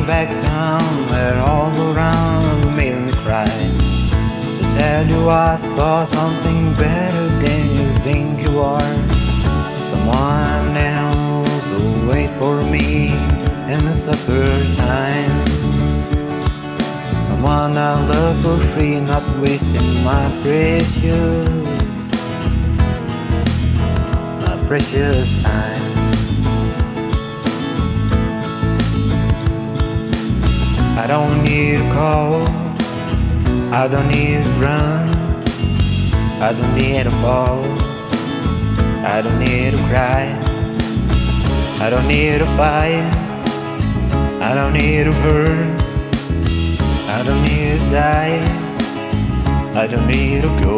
back down where all around made me cry. To tell you I saw something better than you think you are. Someone else will wait for me in the supper time. Someone I love for free, not wasting my precious time. I don't need to call, I don't need to run, I don't need to fall, I don't need to cry, I don't need to fight, I don't need to hurt, I don't need to die, I don't need to go,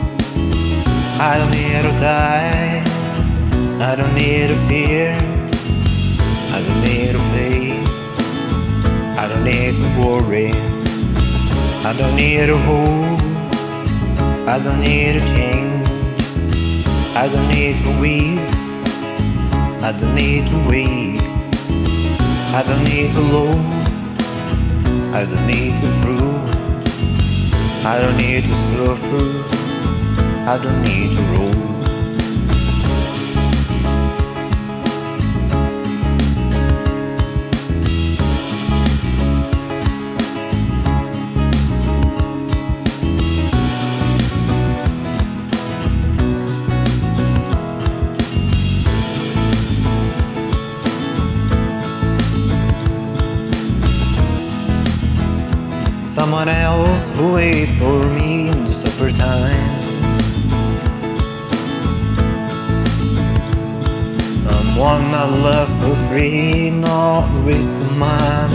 I don't need to die, I don't need to fear, I don't need to pay, I don't need to worry, I don't need to hope, I don't need to change, I don't need to weep, I don't need to waste, I don't need to love, I don't need to prove, I don't need to suffer, I don't need to roll. Someone else who wait for me in the supper time. Someone I love for free, not wasting my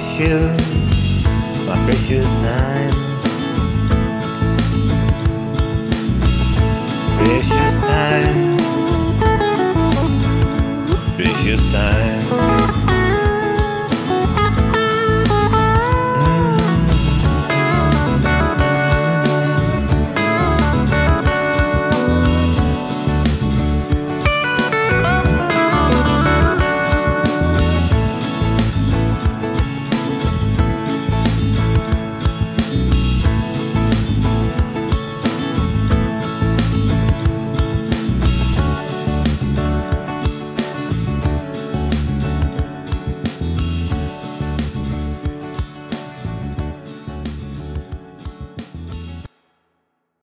precious time. Precious time, precious time.